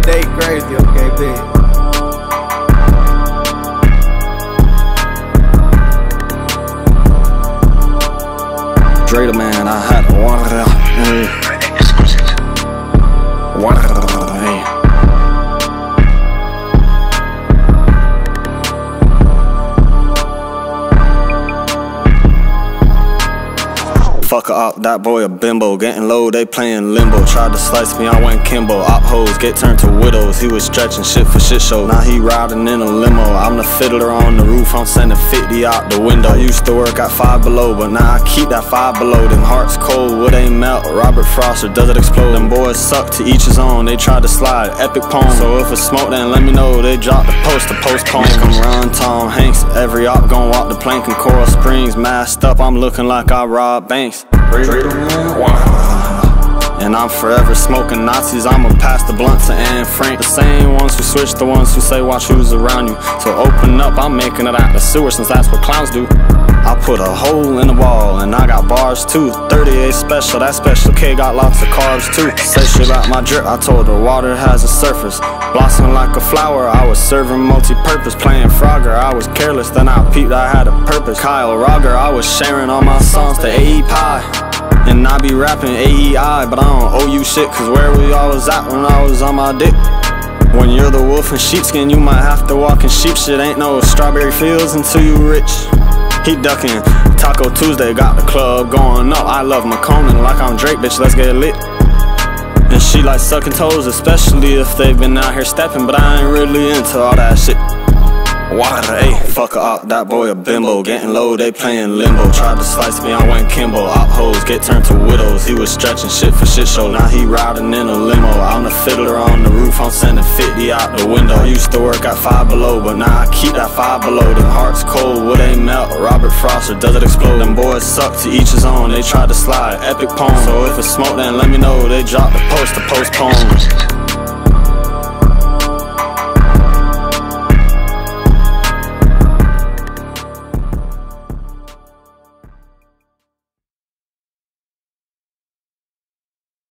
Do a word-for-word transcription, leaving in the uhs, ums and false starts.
they crazy, okay, bitch. Dre the man, I had to water it out. Water it out. Fuck up, that boy a bimbo. Getting low, they playing limbo. Tried to slice me, I went Kimbo. Op hoes get turned to widows. He was stretching shit for shit show. Now he riding in a limo. I'm the fiddler on the roof, I'm sending fifty out the window. I used to work at Five Below, but now I keep that Five Below. Them hearts cold, wood ain't melt. Robert Frost or does it explode? Them boys suck, to each his own. They tried to slide, epic poem. So if it's smoke, then let me know. They drop the post to postpone. Make 'em run Tom Hanks. Every op gon' walk the plank in Coral Springs. Masked up, I'm looking like I robbed banks. And I'm forever smoking Nazis. I'ma pass the blunt to Anne Frank. The same ones who switch, the ones who say watch who's around you. So open up, I'm making it out the sewer, since that's what clowns do. I put a hole in the wall and I got bars too. thirty-eight special, that special K got lots of carbs too. Say shit about my drip, I told her water has a surface. Blossoming like a flower, I was serving multi-purpose. Playing Frogger, I was careless, then I peeped I had a purpose. Kyle Rogger, I was sharing all my songs to A E Pie. And I be rapping A E I, but I don't owe you shit, cause where we all was at when I was on my dick. When you're the wolf in sheepskin, you might have to walk in sheep shit. Ain't no strawberry fields until you rich. He ducking, Taco Tuesday got the club going up. I love McConan like I'm Drake, bitch, let's get lit. And she like sucking toes, especially if they've been out here stepping, but I ain't really into all that shit. Water, ayy, fuck up, that boy a bimbo. Getting low, they playing limbo. Tried to slice me, I went Kimbo. Op hoes get turned to widows. He was stretching shit for shit show. Now he riding in a limo. I'm the fiddler on the roof, I'm sending fifty out the window. I used to work at Five Below, but now I keep that Five Below. Them hearts cold, wood ain't melt. Robert Frost or does it explode? Them boys suck, to each his own. They tried to slide, epic poem. So if it's smoke, then let me know. They drop the post to postpone.